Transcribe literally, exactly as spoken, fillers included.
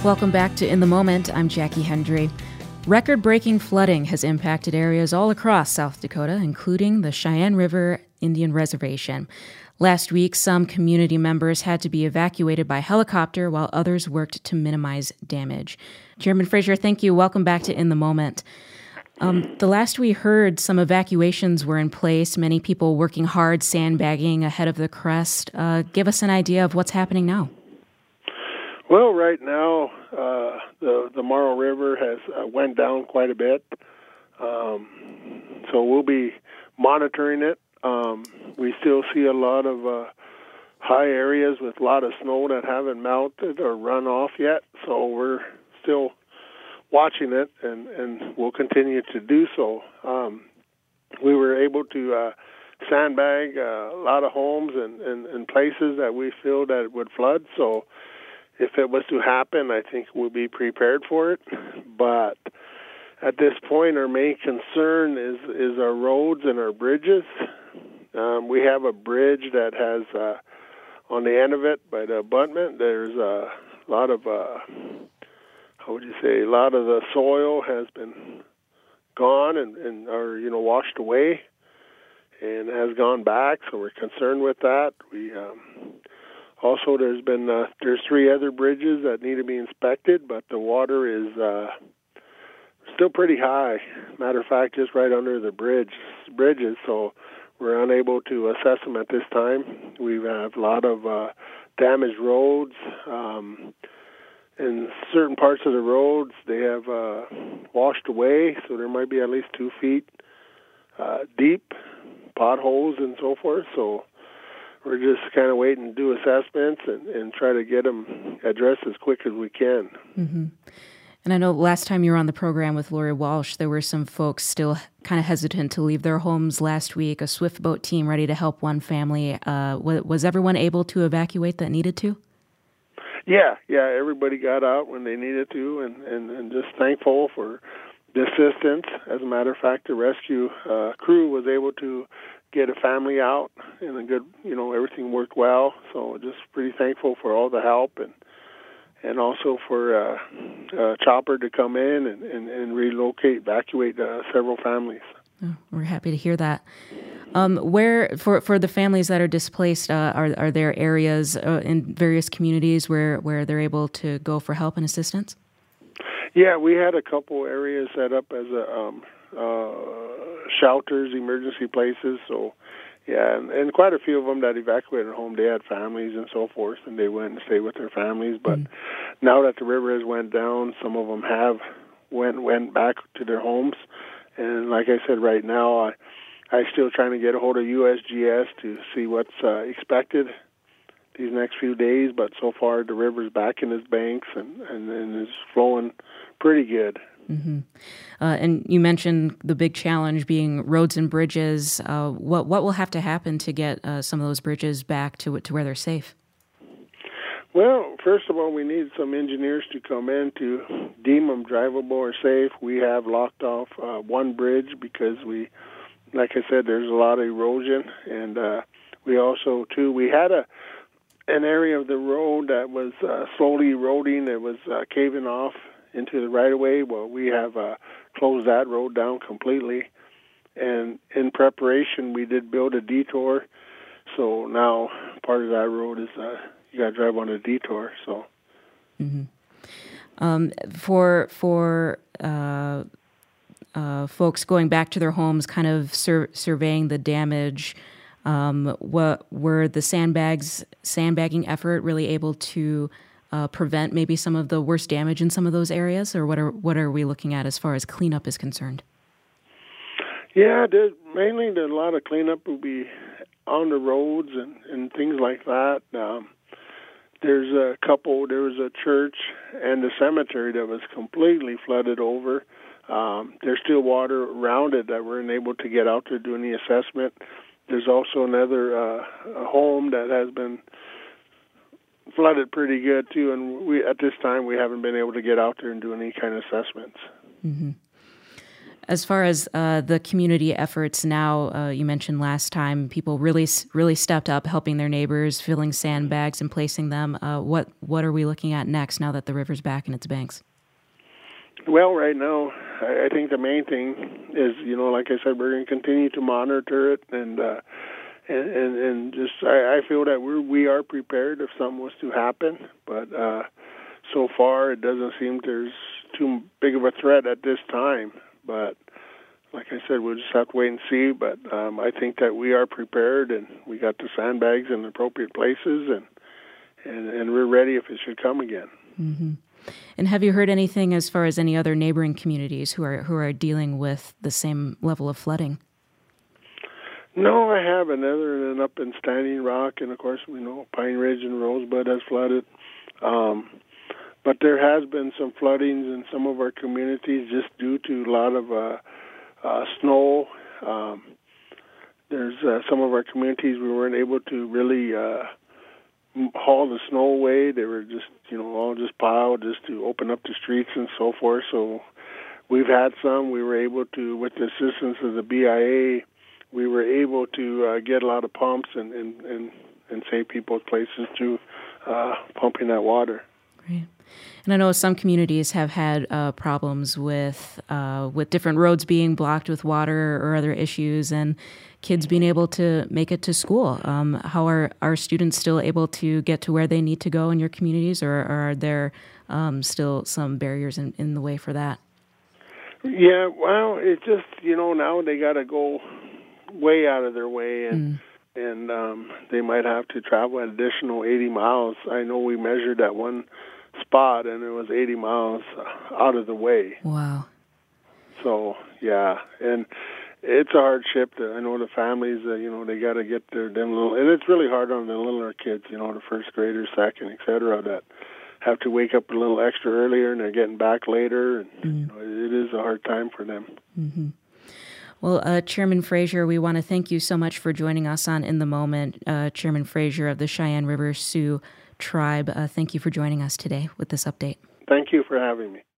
Welcome back to In the Moment. I'm Jackie Hendry. Record-breaking flooding has impacted areas all across South Dakota, including the Cheyenne River Indian Reservation. Last week, some community members had to be evacuated by helicopter while others worked to minimize damage. Chairman Fraser, thank you. Welcome back to In the Moment. Um, the last we heard, some evacuations were in place, many people working hard, sandbagging ahead of the crest. Uh, give us an idea of what's happening now. Well, right now, uh, the the Marl River has uh, went down quite a bit, um, so we'll be monitoring it. Um, we still see a lot of uh, high areas with a lot of snow that haven't melted or run off yet, so we're still watching it, and, and we'll continue to do so. Um, we were able to uh, sandbag uh, a lot of homes and, and, and places that we feel that it would flood, so if it was to happen, I think we'll be prepared for it. But at this point, our main concern is, is our roads and our bridges. Um, we have a bridge that has, uh, on the end of it, by the abutment, there's a lot of, uh, how would you say, a lot of the soil has been gone and, and or, you know, washed away and has gone back, so we're concerned with that. We um, Also, there's been uh, there's three other bridges that need to be inspected, but the water is uh, still pretty high. Matter of fact, just right under the bridge bridges, so we're unable to assess them at this time. We have a lot of uh, damaged roads. Um, in certain parts of the roads, they have uh, washed away, so there might be at least two feet uh, deep, potholes and so forth. So we're just kind of waiting to do assessments and, and try to get them addressed as quick as we can. Mm-hmm. And I know last time you were on the program with Lori Walsh, there were some folks still kind of hesitant to leave their homes last week, a swift boat team ready to help one family. Uh, was everyone able to evacuate that needed to? Yeah, yeah, everybody got out when they needed to, and, and, and just thankful for the assistance. As a matter of fact, the rescue uh, crew was able to get a family out, and a good, you know, everything worked well. So just pretty thankful for all the help, and and also for uh, uh, Chopper to come in and, and, and relocate, evacuate uh, several families. Oh, we're happy to hear that. Um, where for for the families that are displaced, uh, are are there areas uh, in various communities where, where they're able to go for help and assistance? Yeah, we had a couple areas set up as a um, uh, shelters, emergency places. So, yeah, and, and quite a few of them that evacuated home, they had families and so forth, and they went and stayed with their families. But mm. now that the river has went down, some of them have went went back to their homes. And like I said, right now, I I'm still trying to get a hold of U S G S to see what's uh, expected these next few days. But so far, the river's back in its banks and, and, and is flowing pretty good. Mm-hmm. Uh, and you mentioned the big challenge being roads and bridges. Uh, what what will have to happen to get uh, some of those bridges back to to where they're safe? Well, first of all, we need some engineers to come in to deem them drivable or safe. We have locked off uh, one bridge because we, like I said, there's a lot of erosion, and uh, we also too we had a an area of the road that was uh, slowly eroding. It was uh, caving off into the right-of-way. Well, we have uh, closed that road down completely. And in preparation, we did build a detour. So now part of that road is uh, you got to drive on a detour. So, mm-hmm. um, for for uh, uh, folks going back to their homes, kind of sur- surveying the damage, um, what were the sandbags sandbagging effort really able to Uh, prevent maybe some of the worst damage in some of those areas, or what are what are we looking at as far as cleanup is concerned? Yeah, there's mainly there's a lot of cleanup will be on the roads and, and things like that. Um, there's a couple. There was a church and a cemetery that was completely flooded over. Um, there's still water around it that we're unable to get out there doing the assessment. There's also another uh, a home that has been flooded pretty good too, and we at this time we haven't been able to get out there and do any kind of assessments. Mm-hmm. As far as uh, the community efforts now, uh, you mentioned last time people really, really stepped up, helping their neighbors, filling sandbags and placing them. Uh, what what are we looking at next now that the river's back in its banks? Well, right now, I think the main thing is, you know, like I said, we're going to continue to monitor it, and uh, and, and and just I, I feel that we're we are prepared if something was to happen, but uh, so far it doesn't seem there's too big of a threat at this time. But like I said, we'll just have to wait and see. But um, I think that we are prepared, and we got the sandbags in the appropriate places, and and, and we're ready if it should come again. Mm-hmm. And have you heard anything as far as any other neighboring communities who are who are dealing with the same level of flooding? No, I haven't, other than up in Standing Rock, and of course we know Pine Ridge and Rosebud has flooded. Um, but there has been some floodings in some of our communities just due to a lot of uh, uh, snow. Um, there's uh, some of our communities we weren't able to really uh, haul the snow away. They were just, you know, all just piled just to open up the streets and so forth. So we've had some. We were able to, with the assistance of the B I A, we were able to uh, get a lot of pumps and, and, and, and save people's places through uh, pumping that water. Great. And I know some communities have had uh, problems with uh, with different roads being blocked with water or other issues, and kids being able to make it to school. Um, how are are students still able to get to where they need to go in your communities, or, or are there um, still some barriers in, in the way for that? Yeah, well, it's just, you know, now they got to go way out of their way, and mm. and um, they might have to travel an additional eighty miles. I know we measured that one spot, and it was eighty miles out of the way. Wow. So, yeah, and it's a hardship. To, I know the families, uh, you know, they got to get their them little, and it's really hard on the littler kids, you know, the first graders, second, et cetera, that have to wake up a little extra earlier, and they're getting back later, and mm. you know, it is a hard time for them. Mm-hmm. Well, uh, Chairman Frazier, we want to thank you so much for joining us on In the Moment. Uh, Chairman Frazier of the Cheyenne River Sioux Tribe, uh, thank you for joining us today with this update. Thank you for having me.